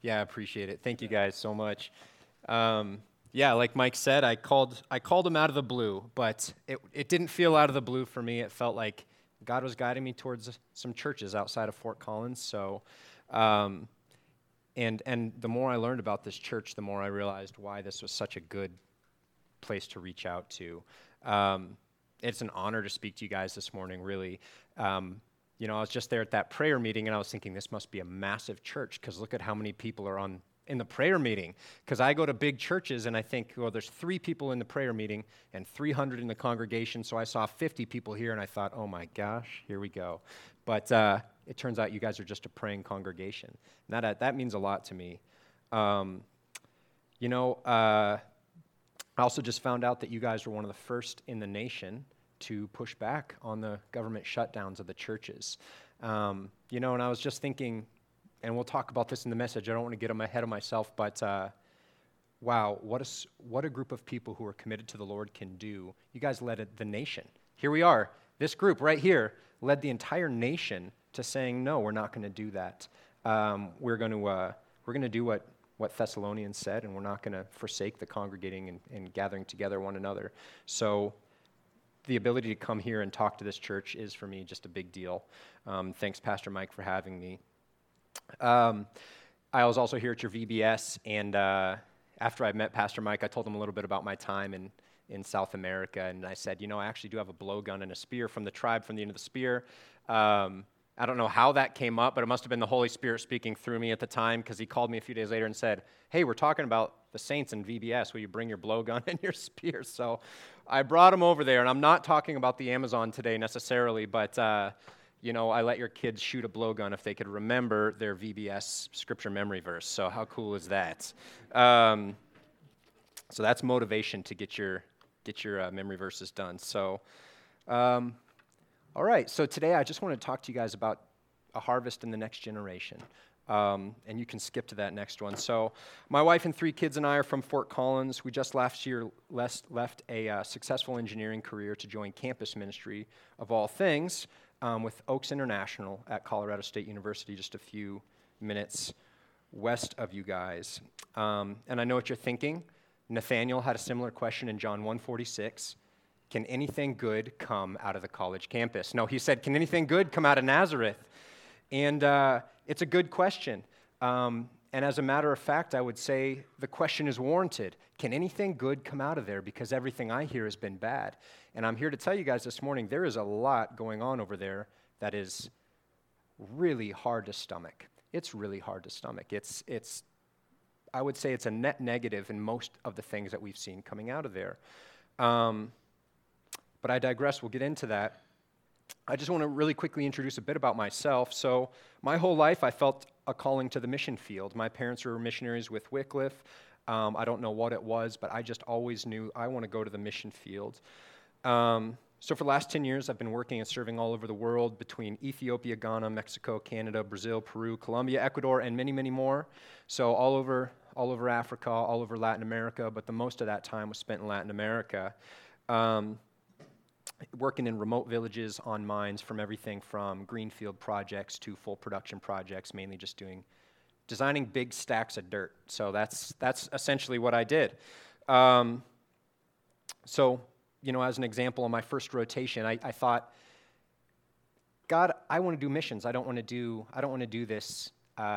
Yeah, I appreciate it. Thank you guys so much. Yeah, like Mike said, I called him out of the blue, but it didn't feel out of the blue for me. It felt like God was guiding me towards some churches outside of Fort Collins. So, and the more I learned about this church, the more I realized why this was such a good place to reach out to. It's an honor to speak to you guys this morning, really. I was just there at that prayer meeting, and I was thinking this must be a massive church, because look at how many people are in the prayer meeting. Because I go to big churches, and I think, well, there's 3 people in the prayer meeting and 300 in the congregation, so I saw 50 people here, and I thought, oh my gosh, here we go. But it turns out you guys are just a praying congregation. And that means a lot to me. I also just found out that you guys were one of the first in the nation to push back on the government shutdowns of the churches. And I was just thinking, and we'll talk about this in the message, I don't want to get ahead of myself, but wow, what a group of people who are committed to the Lord can do. You guys led the nation. Here we are, this group right here led the entire nation to saying, no, we're not going to do that. We're going to do what Thessalonians said, and we're not going to forsake the congregating and gathering together one another. So the ability to come here and talk to this church is, for me, just a big deal. Thanks, Pastor Mike, for having me. I was also here at your VBS, and after I met Pastor Mike, I told him a little bit about my time in South America, and I said, I actually do have a blowgun and a spear from the tribe from the end of the spear. I don't know how that came up, but it must have been the Holy Spirit speaking through me at the time, because he called me a few days later and said, hey, we're talking about the saints in VBS. Will you bring your blowgun and your spear? So I brought him over there, and I'm not talking about the Amazon today necessarily, but I let your kids shoot a blowgun if they could remember their VBS scripture memory verse. So how cool is that? So that's motivation to get your memory verses done. So, all right. So today I just want to talk to you guys about a harvest in the next generation. And you can skip to that next one. So my wife and 3 kids and I are from Fort Collins. We just last year left a successful engineering career to join campus ministry, of all things, with Oaks International at Colorado State University, just a few minutes west of you guys. And I know what you're thinking. Nathaniel had a similar question in John 1:46. Can anything good come out of the college campus? No, he said, can anything good come out of Nazareth? And it's a good question. And as a matter of fact, I would say the question is warranted. Can anything good come out of there? Because everything I hear has been bad. And I'm here to tell you guys this morning, there is a lot going on over there that is really hard to stomach. It's really hard to stomach. I would say it's a net negative in most of the things that we've seen coming out of there. But I digress. We'll get into that. I just want to really quickly introduce a bit about myself. So my whole life, I felt a calling to the mission field. My parents were missionaries with Wycliffe. I don't know what it was, but I just always knew I want to go to the mission field. So for the last 10 years, I've been working and serving all over the world between Ethiopia, Ghana, Mexico, Canada, Brazil, Peru, Colombia, Ecuador, and many, many more. So all over Africa, all over Latin America, but the most of that time was spent in Latin America. Working in remote villages on mines, from everything from greenfield projects to full production projects, mainly just designing big stacks of dirt. So that's essentially what I did. So, as an example, on my first rotation, I thought, God, I want to do missions. I don't want to do this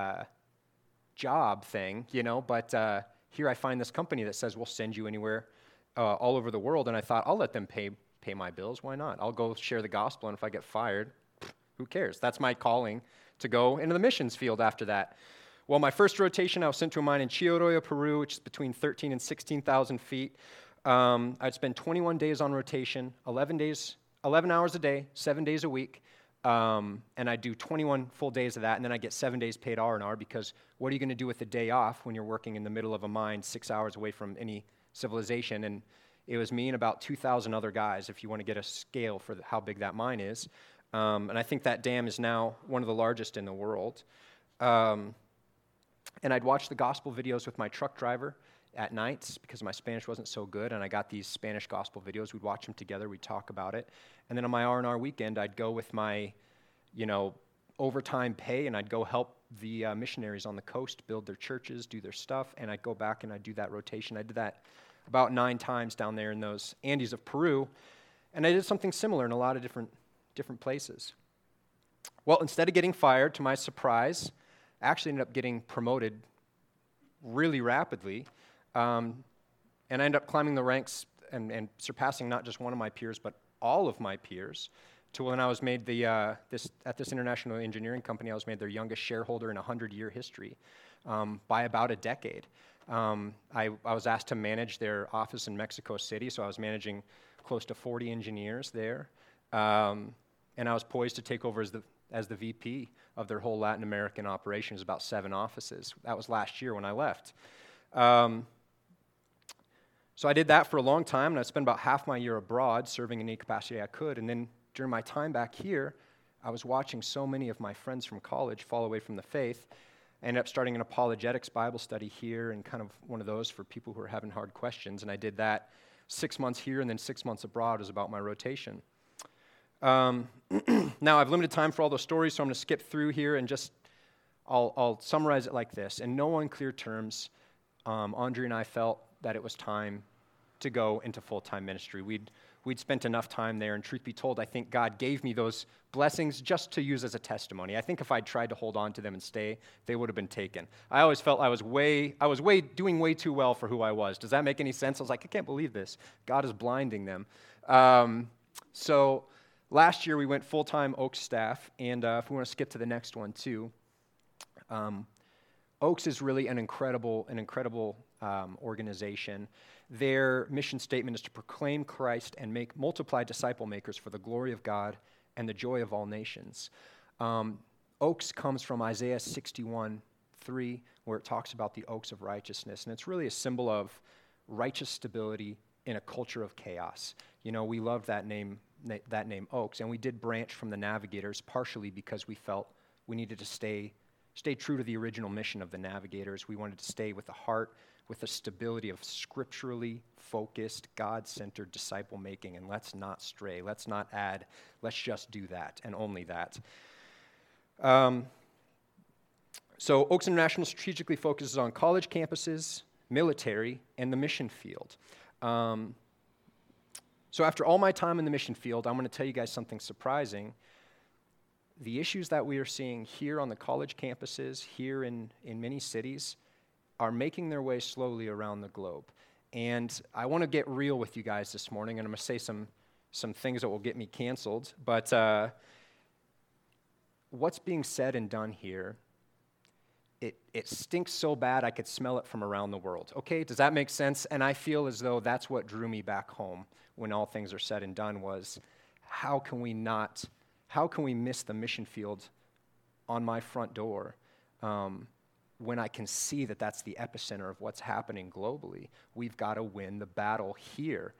job thing, But here I find this company that says we'll send you anywhere, all over the world, and I thought I'll let them pay my bills. Why not? I'll go share the gospel, and if I get fired, who cares? That's my calling to go into the missions field after that. Well, my first rotation, I was sent to a mine in Chilloroya, Peru, which is between 13 and 16,000 feet. I'd spend 21 days on rotation, 11 hours a day, 7 days a week, and I'd do 21 full days of that, and then I'd get 7 days paid R&R, because what are you going to do with the day off when you're working in the middle of a mine 6 hours away from any civilization? And it was me and about 2,000 other guys, if you want to get a scale for how big that mine is. And I think that dam is now one of the largest in the world. And I'd watch the gospel videos with my truck driver at nights, because my Spanish wasn't so good, and I got these Spanish gospel videos. We'd watch them together. We'd talk about it. And then on my R&R weekend, I'd go with my, overtime pay, and I'd go help the missionaries on the coast build their churches, do their stuff, and I'd go back and I'd do that rotation. I did that about 9 times down there in those Andes of Peru, and I did something similar in a lot of different places. Well, instead of getting fired, to my surprise, I actually ended up getting promoted really rapidly, and I ended up climbing the ranks and surpassing not just one of my peers, but all of my peers, to when I was made at this international engineering company, I was made their youngest shareholder in a 100-year history by about a decade. I was asked to manage their office in Mexico City, so I was managing close to 40 engineers there, and I was poised to take over as the VP of their whole Latin American operations, about 7 offices. That was last year when I left. So I did that for a long time, and I spent about half my year abroad serving in any capacity I could, and then during my time back here, I was watching so many of my friends from college fall away from the faith. I ended up starting an apologetics Bible study here, and kind of one of those for people who are having hard questions, and I did that 6 months here and then 6 months abroad was about my rotation. Now, I've limited time for all those stories, so I'm going to skip through here and just, I'll summarize it like this. In no unclear terms, Andre and I felt that it was time to go into full-time ministry. We'd spent enough time there, and truth be told, I think God gave me those blessings just to use as a testimony. I think if I'd tried to hold on to them and stay, they would have been taken. I always felt I was doing way too well for who I was. Does that make any sense? I was like, I can't believe this. God is blinding them. So last year we went full-time Oaks staff, and if we want to skip to the next one too, Oaks is really an incredible organization. Their mission statement is to proclaim Christ and multiply disciple makers for the glory of God and the joy of all nations. Oaks comes from Isaiah 61:3, where it talks about the oaks of righteousness, and it's really a symbol of righteous stability in a culture of chaos. You know, we love that name Oaks, and we did branch from the Navigators partially because we felt we needed to stay true to the original mission of the Navigators. We wanted to stay with the heart, with the stability of scripturally focused, God-centered disciple making, and let's not stray, let's not add, let's just do that and only that. So Oaks International strategically focuses on college campuses, military, and the mission field. So after all my time in the mission field, I'm going to tell you guys something surprising. The issues that we are seeing here on the college campuses, here in many cities, are making their way slowly around the globe. And I want to get real with you guys this morning, and I'm going to say some things that will get me canceled. But what's being said and done here, it stinks so bad I could smell it from around the world. Okay, does that make sense? And I feel as though that's what drew me back home when all things are said and done was, how can we miss the mission field on my front door when I can see that that's the epicenter of what's happening globally? We've got to win the battle here.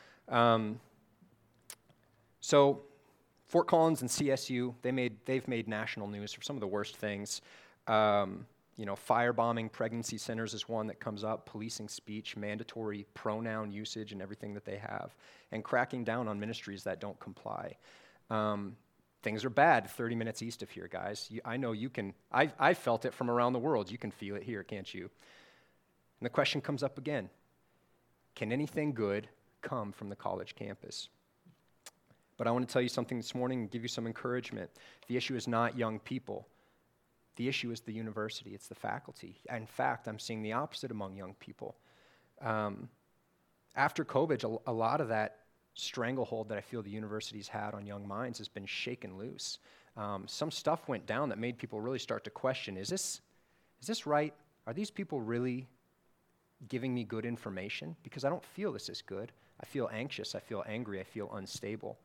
So Fort Collins and CSU, they've made national news for some of the worst things. Firebombing pregnancy centers is one that comes up, policing speech, mandatory pronoun usage and everything that they have, and cracking down on ministries that don't comply. Things are bad 30 minutes east of here, guys. I know you can. I felt it from around the world. You can feel it here, can't you? And the question comes up again. Can anything good come from the college campus? But I want to tell you something this morning and give you some encouragement. The issue is not young people. The issue is the university. It's the faculty. In fact, I'm seeing the opposite among young people. After COVID, a lot of that stranglehold that I feel the university's had on young minds has been shaken loose. Some stuff went down that made people really start to question, is this right? Are these people really giving me good information? Because I don't feel this is good. I feel anxious, I feel angry, I feel unstable.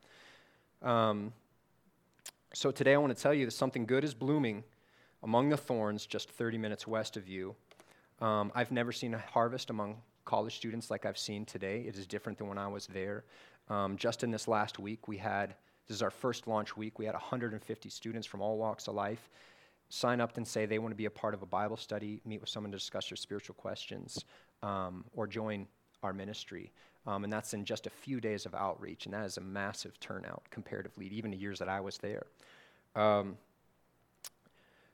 So today I want to tell you that something good is blooming among the thorns just 30 minutes west of you. I've never seen a harvest among college students like I've seen today. It is different than when I was there. Just in this last week, this is our first launch week, we had 150 students from all walks of life sign up and say they want to be a part of a Bible study, meet with someone to discuss their spiritual questions, or join our ministry. And that's in just a few days of outreach, and that is a massive turnout comparatively, even to years that I was there.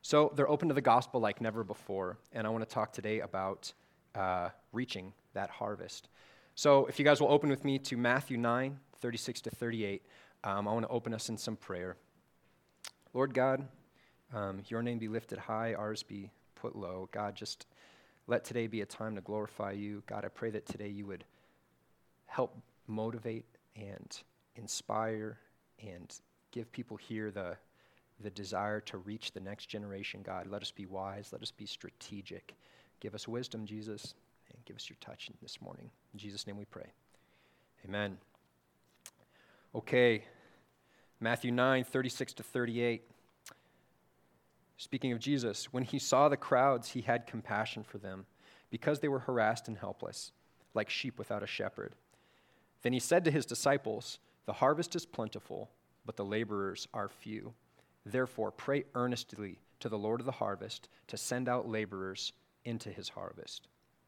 So they're open to the gospel like never before, and I want to talk today about reaching that harvest. So if you guys will open with me to Matthew 9, 36 to 38, I want to open us in some prayer. Lord God, your name be lifted high, ours be put low. God, just let today be a time to glorify you. God, I pray that today you would help motivate and inspire and give people here the desire to reach the next generation. God, let us be wise. Let us be strategic. Give us wisdom, Jesus, and give us your touch this morning. In Jesus' name we pray. Amen. Okay, Matthew 9, 36 to 38. Speaking of Jesus, when he saw the crowds, he had compassion for them, because they were harassed and helpless, like sheep without a shepherd. Then he said to his disciples, "The harvest is plentiful, but the laborers are few. Therefore, pray earnestly to the Lord of the harvest to send out laborers into his harvest."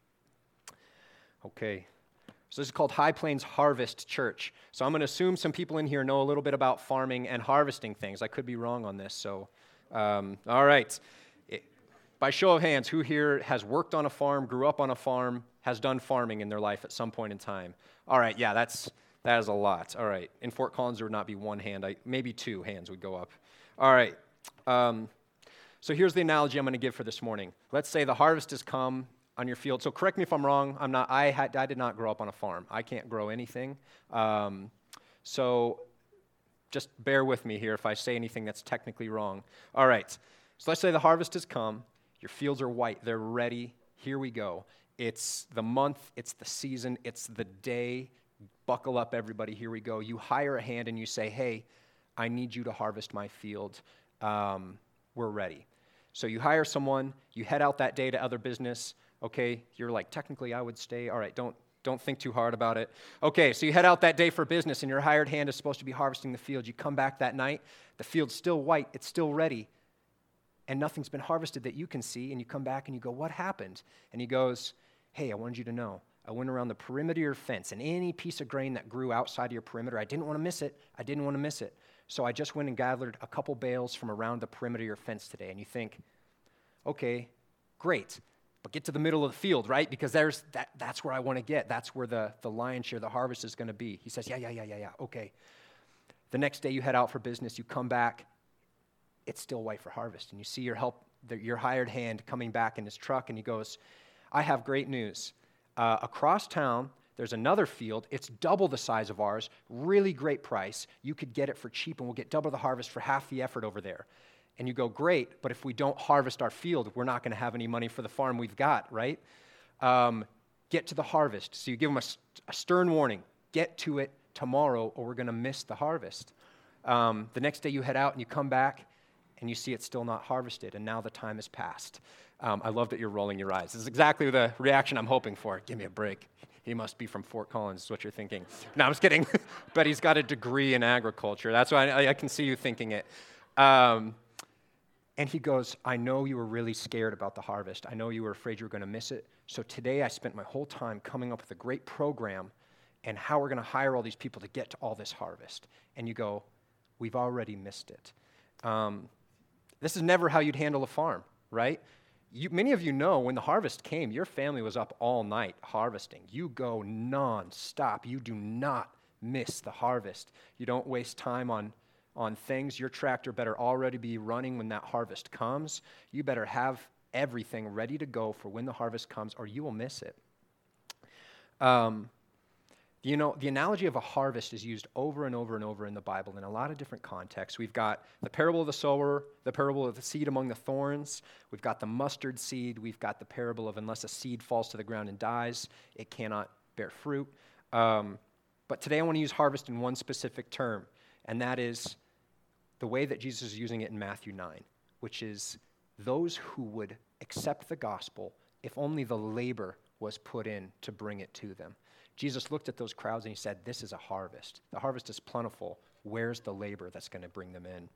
Okay, so this is called High Plains Harvest Church. So I'm going to assume some people in here know a little bit about farming and harvesting things. I could be wrong on this, so all right. By show of hands, who here has worked on a farm, grew up on a farm, has done farming in their life at some point in time? All right, yeah, that is a lot. All right, in Fort Collins, there would not be one hand. Maybe two hands would go up. All right, so here's the analogy I'm going to give for this morning. Let's say the harvest has come on your field. So correct me if I'm wrong. I did not grow up on a farm. I can't grow anything. So just bear with me here if I say anything that's technically wrong. All right, so let's say the harvest has come. Your fields are white. They're ready. Here we go. It's the month. It's the season. It's the day. Buckle up, everybody. Here we go. You hire a hand and you say, "Hey, I need you to harvest my field. We're ready." So you hire someone. You head out that day to other business. Okay, you're like, technically I would stay. All right, don't think too hard about it. Okay, so you head out that day for business, and your hired hand is supposed to be harvesting the field. You come back that night. The field's still white. It's still ready. And nothing's been harvested that you can see. And you come back and you go, "What happened?" And he goes, "Hey, I wanted you to know. I went around the perimeter of your fence, and any piece of grain that grew outside of your perimeter, I didn't want to miss it. So I just went and gathered a couple bales from around the perimeter of your fence today." And you think, okay, great. But get to the middle of the field, right? Because that's where I want to get. That's where the lion's share, the harvest is going to be. He says, yeah, okay. The next day you head out for business, you come back, it's still white for harvest. And you see your hired hand coming back in his truck, and he goes, "I have great news. Across town, there's another field. It's double the size of ours, really great price. You could get it for cheap, and we'll get double the harvest for half the effort over there." And you go, "Great, but if we don't harvest our field, we're not going to have any money for the farm we've got, right? Get to the harvest." So you give them a stern warning. Get to it tomorrow, or we're going to miss the harvest. The next day you head out and you come back, and you see it's still not harvested, and now the time has passed. I love that you're rolling your eyes. This is exactly the reaction I'm hoping for. Give me a break. He must be from Fort Collins, is what you're thinking. No, I'm just kidding. But he's got a degree in agriculture. That's why I can see you thinking it. And he goes, "I know you were really scared about the harvest. I know you were afraid you were going to miss it. So today I spent my whole time coming up with a great program and how we're going to hire all these people to get to all this harvest." And you go, "We've already missed it." This is never how you'd handle a farm, right? Many of you know when the harvest came, your family was up all night harvesting. You go non-stop. You do not miss the harvest. You don't waste time on things. Your tractor better already be running when that harvest comes. You better have everything ready to go for when the harvest comes, or you will miss it. The analogy of a harvest is used over and over and over in the Bible in a lot of different contexts. We've got the parable of the sower, the parable of the seed among the thorns. We've got the mustard seed. We've got the parable of unless a seed falls to the ground and dies, it cannot bear fruit. But today I want to use harvest in one specific term, and that is the way that Jesus is using it in Matthew 9, which is those who would accept the gospel if only the labor was put in to bring it to them. Jesus looked at those crowds and he said, "This is a harvest. The harvest is plentiful. Where's the labor that's going to bring them in?"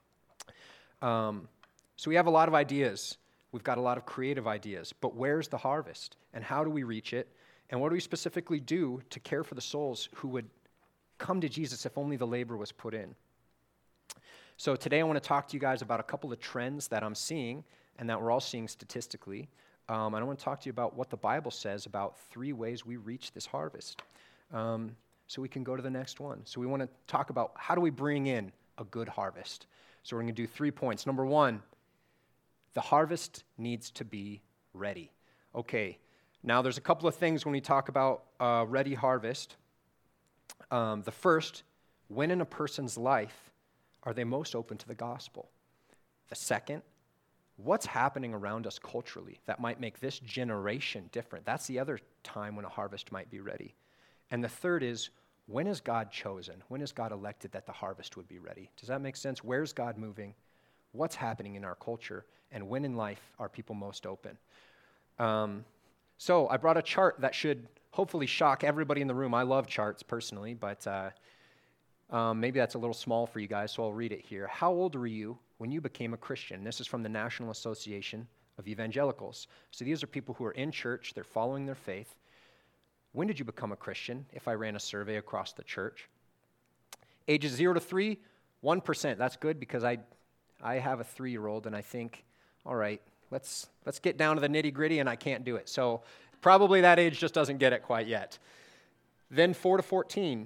So we have a lot of ideas. We've got a lot of creative ideas, but where's the harvest? And how do we reach it? And what do we specifically do to care for the souls who would come to Jesus if only the labor was put in? So today I want to talk to you guys about a couple of trends that I'm seeing and that we're all seeing statistically. And I want to talk to you about what the Bible says about 3 ways we reach this harvest. So we can go to the next one. So we want to talk about how do we bring in a good harvest. So we're going to do 3 points. Number 1, the harvest needs to be ready. Okay, now there's a couple of things when we talk about ready harvest. The first, when in a person's life are they most open to the gospel? The second, what's happening around us culturally that might make this generation different? That's the other time when a harvest might be ready. And the third is, when is God chosen? When is God elected that the harvest would be ready? Does that make sense? Where's God moving? What's happening in our culture? And when in life are people most open? So I brought a chart that should hopefully shock everybody in the room. I love charts personally, but maybe that's a little small for you guys, so I'll read it here. How old were you when you became a Christian? This is from the National Association of Evangelicals. So these are people who are in church, they're following their faith. When did you become a Christian? If I ran a survey across the church. Ages 0 to 3, 1%. That's good because I have a 3-year-old and I think, all right, let's get down to the nitty-gritty, and I can't do it. So probably that age just doesn't get it quite yet. Then 4 to 14,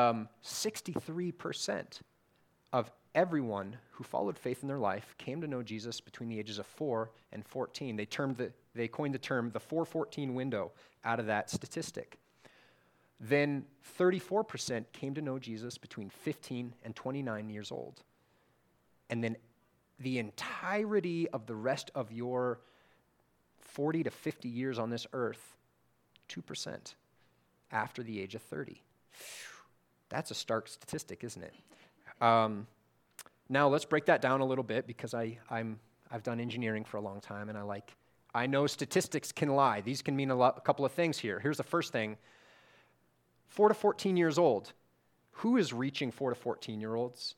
63% of everyone who followed faith in their life came to know Jesus between the ages of 4 and 14. They coined the term the 4-14 window out of that statistic. Then 34% came to know Jesus between 15 and 29 years old. And then the entirety of the rest of your 40 to 50 years on this earth, 2% after the age of 30. That's a stark statistic, isn't it? Now let's break that down a little bit because I've done engineering for a long time and I know statistics can lie. These can mean a couple of things here. Here's the first thing. 4 to 14 years old. Who is reaching 4 to 14-year-olds?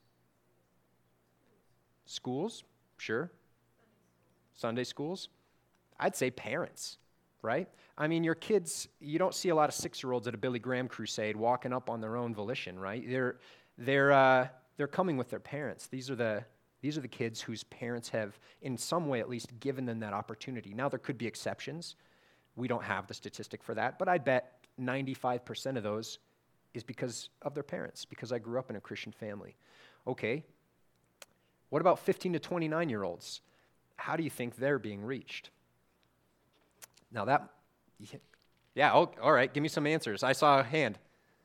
Schools, sure. Sunday schools. I'd say parents, right? I mean, your kids, you don't see a lot of 6-year-olds at a Billy Graham crusade walking up on their own volition, right? They're coming with their parents. These are the kids whose parents have, in some way at least, given them that opportunity. Now, there could be exceptions. We don't have the statistic for that, but I bet 95% of those is because of their parents, because I grew up in a Christian family. Okay. What about 15 to 29-year-olds? How do you think they're being reached? Now all right, give me some answers. I saw a hand.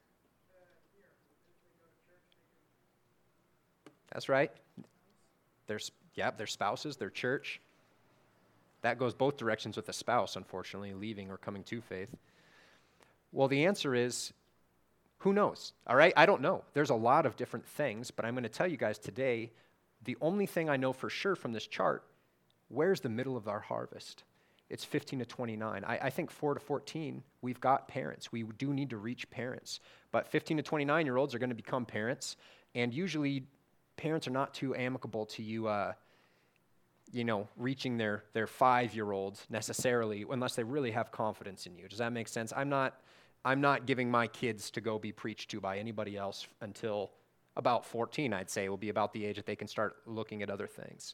That's right. Their spouses, their church. That goes both directions with a spouse, unfortunately, leaving or coming to faith. Well, the answer is, who knows? All right, I don't know. There's a lot of different things, but I'm going to tell you guys today, the only thing I know for sure from this chart, where's the middle of our harvest? It's 15 to 29. I think 4 to 14, we've got parents. We do need to reach parents. But 15 to 29-year-olds are going to become parents, and usually parents are not too amicable to you, reaching their 5-year-olds necessarily, unless they really have confidence in you. Does that make sense? I'm not giving my kids to go be preached to by anybody else until about 14, I'd say, will be about the age that they can start looking at other things.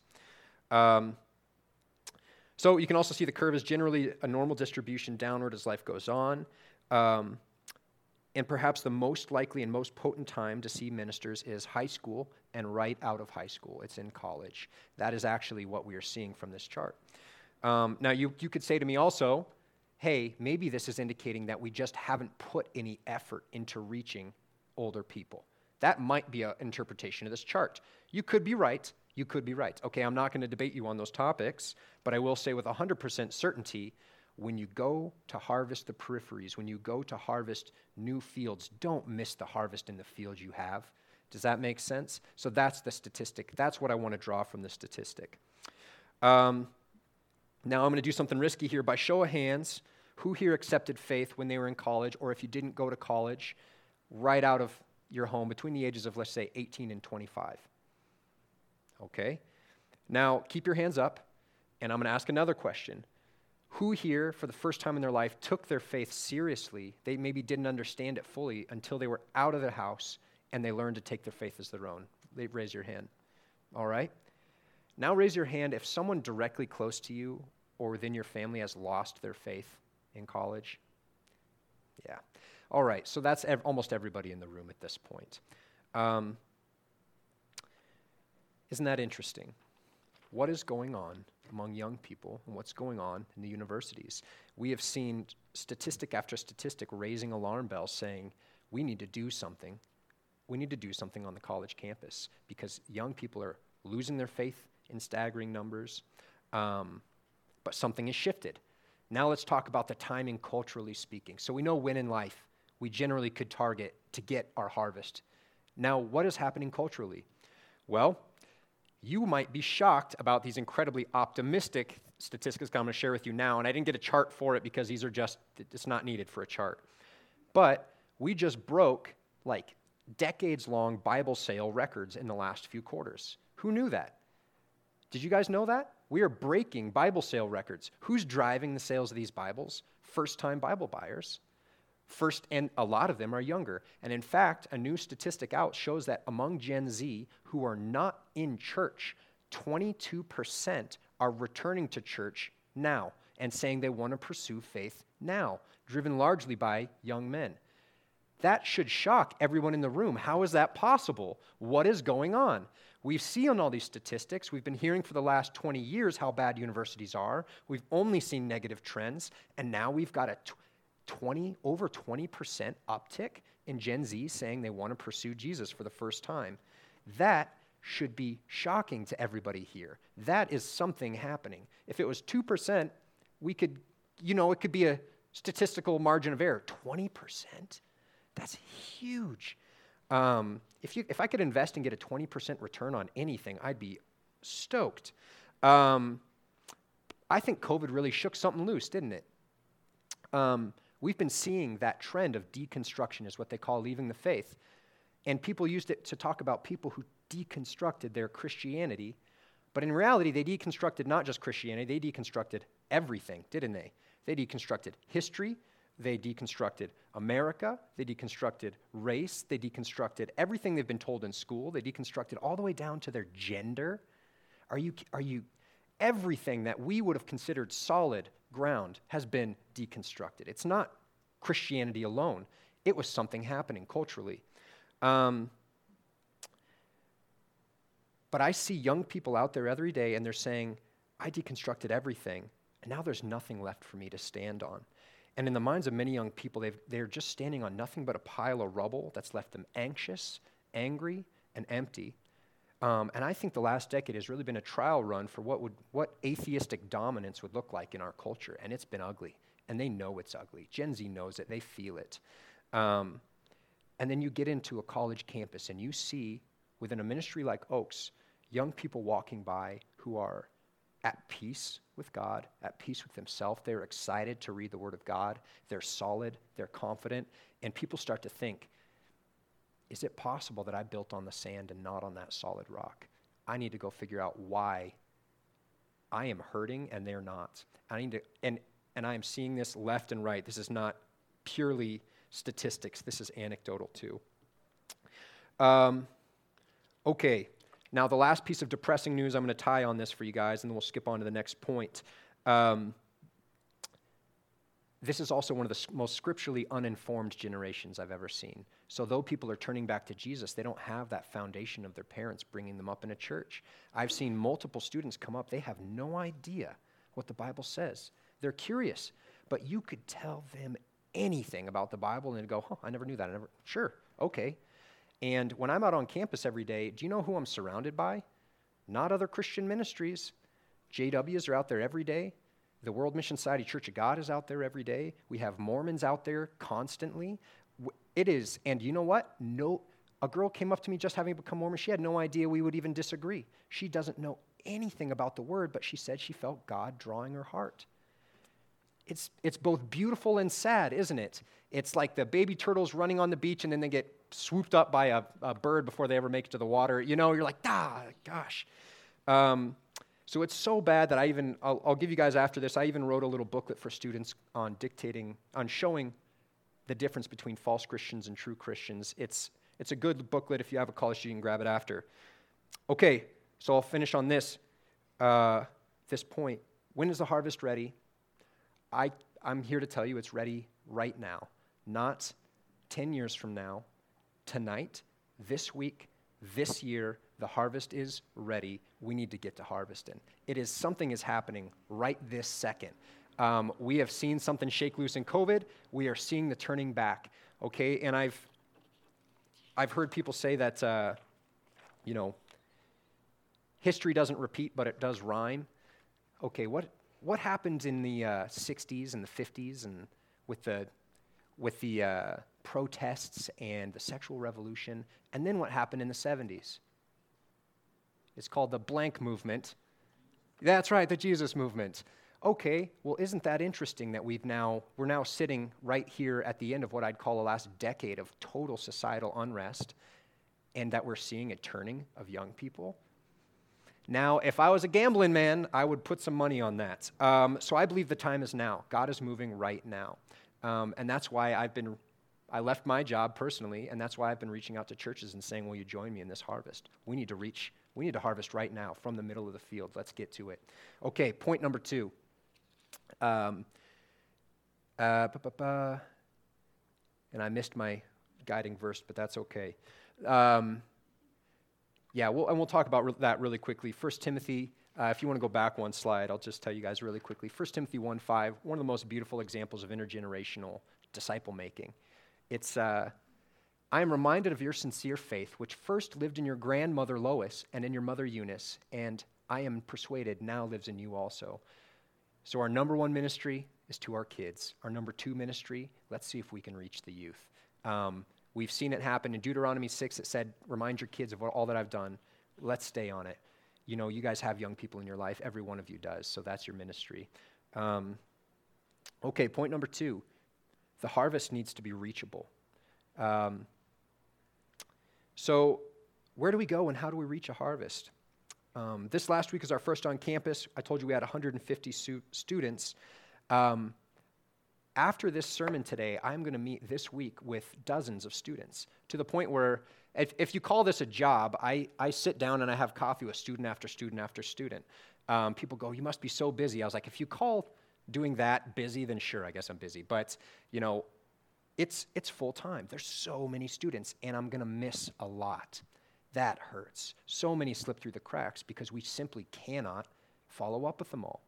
So you can also see the curve is generally a normal distribution downward as life goes on. And perhaps the most likely and most potent time to see ministers is high school and right out of high school. It's in college. That is actually what we are seeing from this chart. Now, you could say to me also, hey, maybe this is indicating that we just haven't put any effort into reaching older people. That might be an interpretation of this chart. You could be right. You could be right. Okay, I'm not going to debate you on those topics, but I will say with 100% certainty, when you go to harvest the peripheries, when you go to harvest new fields, don't miss the harvest in the field you have. Does that make sense? So that's the statistic. That's what I want to draw from the statistic. Now I'm going to do something risky here. By show of hands, who here accepted faith when they were in college, or if you didn't go to college, right out of your home between the ages of, let's say, 18 and 25? Okay. Now, keep your hands up, and I'm going to ask another question. Who here, for the first time in their life, took their faith seriously? They maybe didn't understand it fully until they were out of the house and they learned to take their faith as their own. Raise your hand. All right? Now raise your hand if someone directly close to you or within your family has lost their faith in college. Yeah. All right, so that's almost everybody in the room at this point. Isn't that interesting? What is going on among young people and what's going on in the universities? We have seen statistic after statistic raising alarm bells saying, we need to do something. We need to do something on the college campus because young people are losing their faith in staggering numbers, but something has shifted. Now let's talk about the timing culturally speaking. So we know when in life we generally could target to get our harvest. Now, what is happening culturally? Well, you might be shocked about these incredibly optimistic statistics I'm going to share with you now, and I didn't get a chart for it because these are just, it's not needed for a chart. But we just broke like decades-long Bible sale records in the last few quarters. Who knew that? Did you guys know that? We are breaking Bible sale records. Who's driving the sales of these Bibles? First-time Bible buyers. And a lot of them are younger. And in fact, a new statistic out shows that among Gen Z who are not in church, 22% are returning to church now and saying they want to pursue faith now, driven largely by young men. That should shock everyone in the room. How is that possible? What is going on? We've seen all these statistics. We've been hearing for the last 20 years how bad universities are. We've only seen negative trends, and now we've got a over 20% uptick in Gen Z saying they want to pursue Jesus for the first time. That should be shocking to everybody here. That is something happening. If it was 2%, we could, it could be a statistical margin of error. 20%? That's huge. If I could invest and get a 20% return on anything, I'd be stoked. I think COVID really shook something loose, didn't it? We've been seeing that trend of deconstruction is what they call leaving the faith. And people used it to talk about people who deconstructed their Christianity. But in reality, they deconstructed not just Christianity, they deconstructed everything, didn't they? They deconstructed history, they deconstructed America, they deconstructed race, they deconstructed everything they've been told in school, they deconstructed all the way down to their gender. Everything that we would have considered solid ground has been deconstructed. It's not Christianity alone. It was something happening culturally. But I see young people out there every day and they're saying, I deconstructed everything, and now there's nothing left for me to stand on. And in the minds of many young people, they're just standing on nothing but a pile of rubble that's left them anxious, angry, and empty. And I think the last decade has really been a trial run for what atheistic dominance would look like in our culture, and it's been ugly. And they know it's ugly. Gen Z knows it. They feel it. And then you get into a college campus, and you see, within a ministry like Oaks, young people walking by who are at peace with God, at peace with themselves. They're excited to read the Word of God. They're solid. They're confident. And people start to think, is it possible that I built on the sand and not on that solid rock? I need to go figure out why I am hurting and they're not. I need to, and I am seeing this left and right. This is not purely statistics. This is anecdotal too. Okay, now the last piece of depressing news, I'm going to tie on this for you guys, and then we'll skip on to the next point. This is also one of the most scripturally uninformed generations I've ever seen. So though people are turning back to Jesus, they don't have that foundation of their parents bringing them up in a church. I've seen multiple students come up. They have no idea what the Bible says. They're curious, but you could tell them anything about the Bible and they'd go, I never knew that. Sure, okay. And when I'm out on campus every day, do you know who I'm surrounded by? Not other Christian ministries. JWs are out there every day. The World Mission Society Church of God is out there every day. We have Mormons out there constantly. It is, and you know what? A girl came up to me just having become Mormon. She had no idea we would even disagree. She doesn't know anything about the Word, but she said she felt God drawing her heart. It's both beautiful and sad, isn't it? It's like the baby turtles running on the beach and then they get swooped up by a bird before they ever make it to the water. You're like, gosh. So it's so bad that I'll give you guys after this, I even wrote a little booklet for students on showing the difference between false Christians and true Christians. It's a good booklet. If you have a college student, you can grab it after. Okay, So I'll finish on this point. When is the harvest ready? I'm here to tell you it's ready right now, not 10 years from now. Tonight, this week, this year, the harvest is ready. We need to get to harvesting. Something is happening right this second. We have seen something shake loose in COVID. We are seeing the turning back, okay? And I've heard people say that, history doesn't repeat, but it does rhyme. Okay, what happened in the 60s and the 50s and with the protests and the sexual revolution, and then what happened in the 70s? It's called the blank movement. That's right, the Jesus movement. Okay, well, isn't that interesting that we're now sitting right here at the end of what I'd call the last decade of total societal unrest, and that we're seeing a turning of young people? Now, if I was a gambling man, I would put some money on that. So I believe the time is now. God is moving right now. And that's why I left my job personally, and that's why I've been reaching out to churches and saying, will you join me in this harvest? We need to harvest right now from the middle of the field. Let's get to it. Okay, point number 2. And I missed my guiding verse, but that's okay. We'll talk about that really quickly. 1 Timothy, if you want to go back one slide, I'll just tell you guys really quickly. 1 Timothy 1:5, one of the most beautiful examples of intergenerational disciple making. It's, I am reminded of your sincere faith, which first lived in your grandmother Lois and in your mother Eunice, and I am persuaded now lives in you also. So our number 1 ministry is to our kids. Our number 2 ministry, let's see if we can reach the youth. We've seen it happen in Deuteronomy 6. It said, remind your kids of all that I've done. Let's stay on it. You guys have young people in your life. Every one of you does, so that's your ministry. Okay, point number 2. The harvest needs to be reachable. So where do we go and how do we reach a harvest? This last week is our first on campus. I told you we had 150 students. After this sermon today, I'm going to meet this week with dozens of students, to the point where if you call this a job, I sit down and I have coffee with student after student after student. People go, you must be so busy. I was like, if you call doing that busy, then sure, I guess I'm busy. But, it's full time. There's so many students, and I'm going to miss a lot. That hurts. So many slip through the cracks because we simply cannot follow up with them all.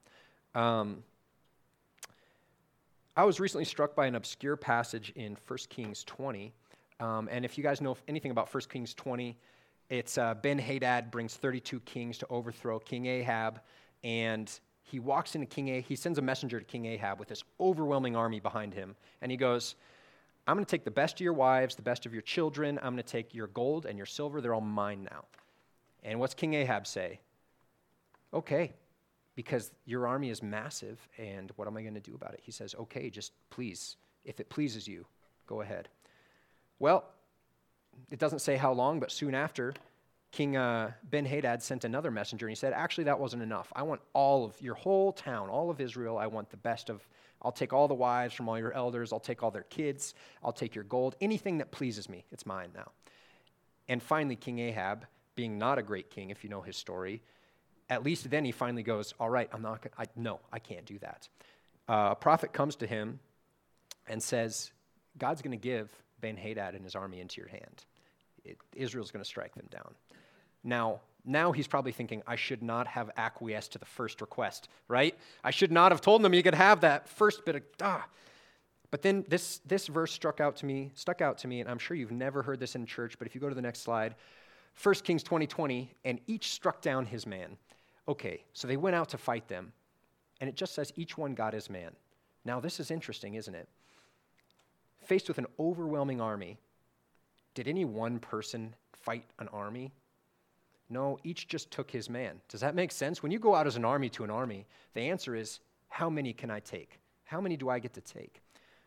I was recently struck by an obscure passage in 1 Kings 20. And if you guys know anything about 1 Kings 20, it's Ben-Hadad brings 32 kings to overthrow King Ahab. And he walks into he sends a messenger to King Ahab with this overwhelming army behind him. And he goes, I'm going to take the best of your wives, the best of your children. I'm going to take your gold and your silver. They're all mine now. And what's King Ahab say? Okay. Because your army is massive, and what am I going to do about it? He says, okay, just please, if it pleases you, go ahead. Well, it doesn't say how long, but soon after, King Ben-Hadad sent another messenger, and he said, actually, that wasn't enough. I want all of your whole town, all of Israel. I want the best of, I'll take all the wives from all your elders. I'll take all their kids. I'll take your gold. Anything that pleases me, it's mine now. And finally, King Ahab, being not a great king, if you know his story, at least then he finally goes, all right, I can't do that. A prophet comes to him and says, God's going to give Ben-Hadad and his army into your hand. Israel's going to strike them down. Now he's probably thinking, I should not have acquiesced to the first request, right? I should not have told them you could have that first bit of, But then this verse stuck out to me, and I'm sure you've never heard this in church, but if you go to the next slide, 1 Kings 20:20, and each struck down his man. Okay, so they went out to fight them, and it just says each one got his man. Now, this is interesting, isn't it? Faced with an overwhelming army, did any one person fight an army? No, each just took his man. Does that make sense? When you go out as an army to an army, the answer is, how many can I take? How many do I get to take?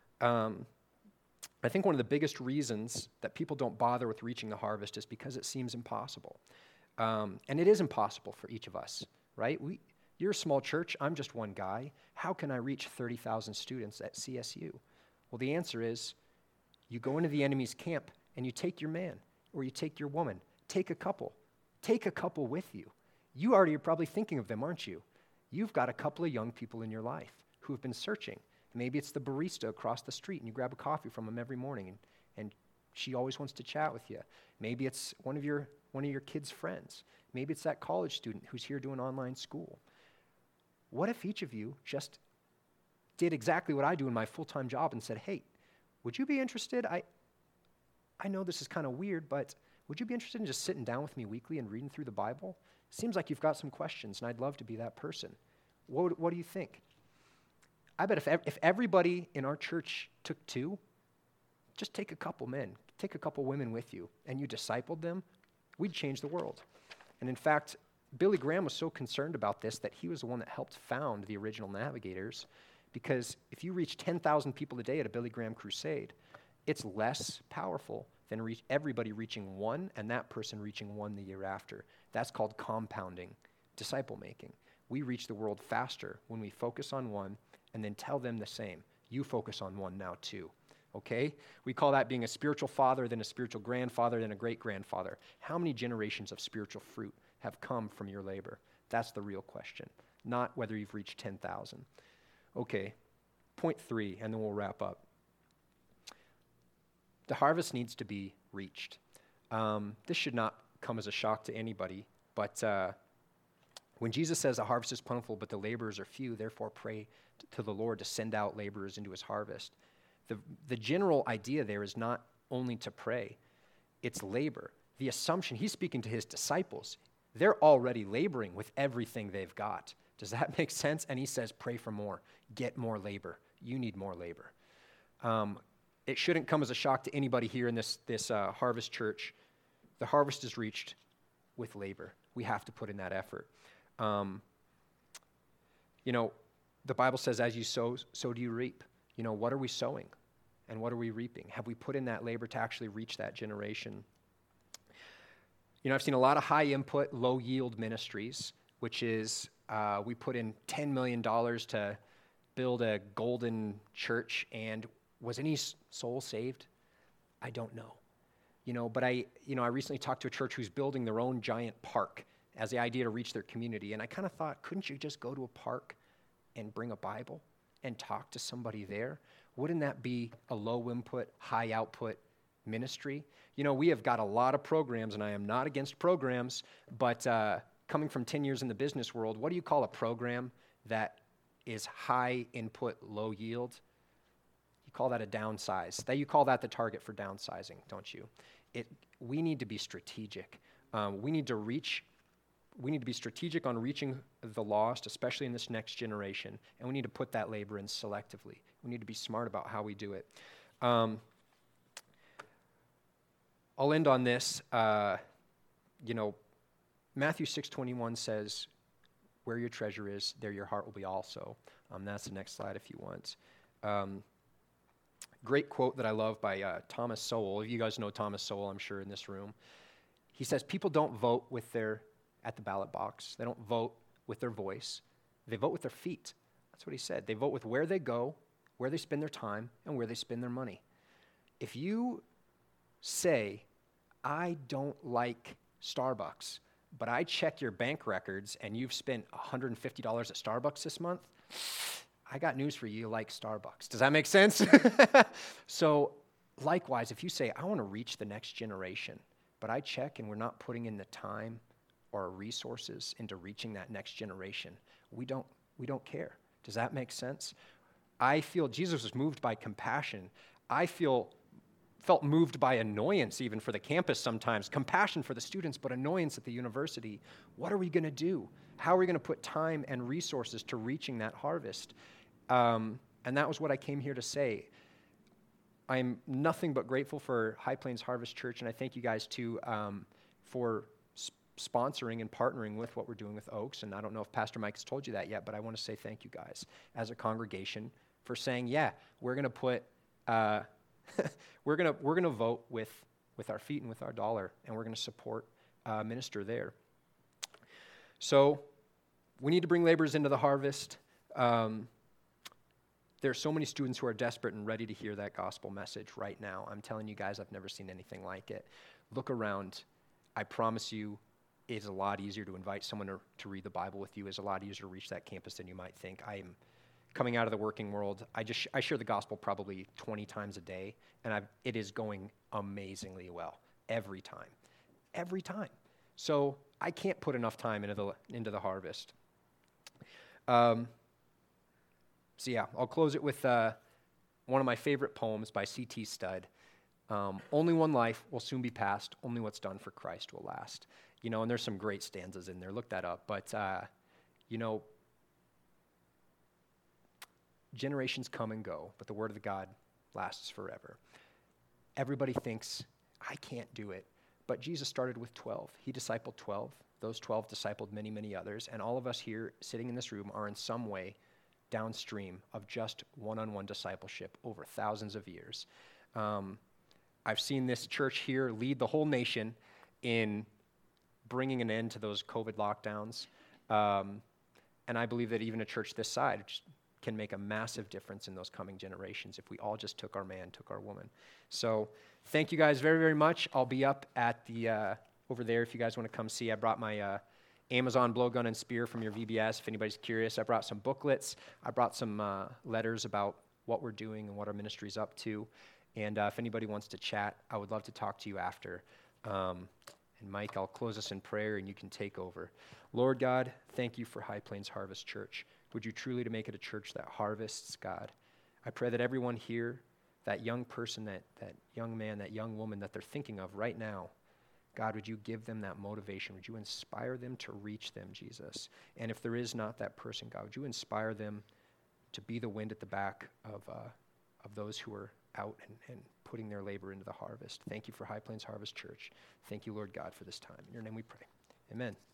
I think one of the biggest reasons that people don't bother with reaching the harvest is because it seems impossible. And it is impossible for each of us, right? You're a small church. I'm just one guy. How can I reach 30,000 students at CSU? Well, the answer is you go into the enemy's camp and you take your man or you take your woman. Take a couple with you. You already are probably thinking of them, aren't you? You've got a couple of young people in your life who have been searching. Maybe it's the barista across the street and you grab a coffee from them every morning and she always wants to chat with you. Maybe it's one of your kids' friends. Maybe it's that college student who's here doing online school. What if each of you just did exactly what I do in my full-time job and said, hey, would you be interested? I know this is kind of weird, but would you be interested in just sitting down with me weekly and reading through the Bible? Seems like you've got some questions, and I'd love to be that person. What do you think? I bet if everybody in our church took 2, just take a couple men, take a couple women with you, and you discipled them, we'd change the world. And in fact, Billy Graham was so concerned about this that he was the one that helped found the original Navigators, because if you reach 10,000 people a day at a Billy Graham crusade, it's less powerful than everybody reaching one and that person reaching one the year after. That's called compounding, disciple making. We reach the world faster when we focus on one and then tell them the same. You focus on one now too, okay? We call that being a spiritual father, then a spiritual grandfather, then a great-grandfather. How many generations of spiritual fruit have come from your labor? That's the real question, not whether you've reached 10,000. Okay, point 3, and then we'll wrap up. The harvest needs to be reached. This should not come as a shock to anybody, but when Jesus says the harvest is plentiful, but the laborers are few, therefore pray to the Lord to send out laborers into his harvest. The general idea there is not only to pray, it's labor. The assumption, he's speaking to his disciples, they're already laboring with everything they've got. Does that make sense? And he says, pray for more, get more labor. You need more labor. It shouldn't come as a shock to anybody here in this Harvest Church. The harvest is reached with labor. We have to put in that effort. The Bible says, as you sow, so do you reap. What are we sowing? And what are we reaping? Have we put in that labor to actually reach that generation? I've seen a lot of high input, low yield ministries, which is we put in $10 million to build a golden church, and was any soul saved? I don't know. But I recently talked to a church who's building their own giant park as the idea to reach their community. And I kind of thought, couldn't you just go to a park and bring a Bible and talk to somebody there? Wouldn't that be a low input, high output ministry? We have got a lot of programs, and I am not against programs, but coming from 10 years in the business world, what do you call a program that is high input, low yield? You call that a downsize. You call that the target for downsizing, don't you? We need to be strategic. We need to be strategic on reaching the lost, especially in this next generation, and we need to put that labor in selectively. We need to be smart about how we do it. I'll end on this. Matthew 6:21 says, where your treasure is, there your heart will be also. That's the next slide if you want. Great quote that I love by Thomas Sowell. You guys know Thomas Sowell, I'm sure, in this room. He says, people don't vote at the ballot box. They don't vote with their voice. They vote with their feet. That's what he said. They vote with where they go, where they spend their time, and where they spend their money. If you say, I don't like Starbucks, but I check your bank records and you've spent $150 at Starbucks this month, I got news for you, you like Starbucks. Does that make sense? So likewise, if you say, I want to reach the next generation, but I check and we're not putting in the time or resources into reaching that next generation, we don't care. Does that make sense? I feel Jesus was moved by compassion. I felt moved by annoyance even for the campus sometimes, compassion for the students, but annoyance at the university. What are we going to do? How are we going to put time and resources to reaching that harvest? And that was what I came here to say. I'm nothing but grateful for High Plains Harvest Church, and I thank you guys too for sponsoring and partnering with what we're doing with Oaks. And I don't know if Pastor Mike has told you that yet, but I want to say thank you guys as a congregation for saying, yeah, we're going to put we're gonna vote with our feet and with our dollar, and we're going to support minister there. So we need to bring laborers into the harvest. There are so many students who are desperate and ready to hear that gospel message right now. I'm telling you guys, I've never seen anything like it. Look around. I promise you, is a lot easier to invite someone to read the Bible with you. Is a lot easier to reach that campus than you might think. I am coming out of the working world. I share the gospel probably 20 times a day, and it is going amazingly well every time. So I can't put enough time into the harvest. So yeah, I'll close it with one of my favorite poems by C.T. Studd. Only one life will soon be past. Only what's done for Christ will last. And there's some great stanzas in there. Look that up. But, generations come and go, but the word of God lasts forever. Everybody thinks, I can't do it. But Jesus started with 12. He discipled 12. Those 12 discipled many, many others. And all of us here sitting in this room are in some way downstream of just one-on-one discipleship over thousands of years. I've seen this church here lead the whole nation in bringing an end to those COVID lockdowns. And I believe that even a church this side can make a massive difference in those coming generations if we all just took our man, took our woman. So thank you guys very, very much. I'll be up at the over there if you guys want to come see. I brought my Amazon blowgun and spear from your VBS if anybody's curious. I brought some booklets. I brought some letters about what we're doing and what our ministry's up to. And if anybody wants to chat, I would love to talk to you after. And Mike, I'll close us in prayer and you can take over. Lord God, thank you for High Plains Harvest Church. Would you truly to make it a church that harvests, God? I pray that everyone here, that young person, that young man, that young woman that they're thinking of right now, God, would you give them that motivation? Would you inspire them to reach them, Jesus? And if there is not that person, God, would you inspire them to be the wind at the back of those who are out and putting their labor into the harvest? Thank you for High Plains Harvest Church. Thank you, Lord God, for this time. In your name we pray. Amen.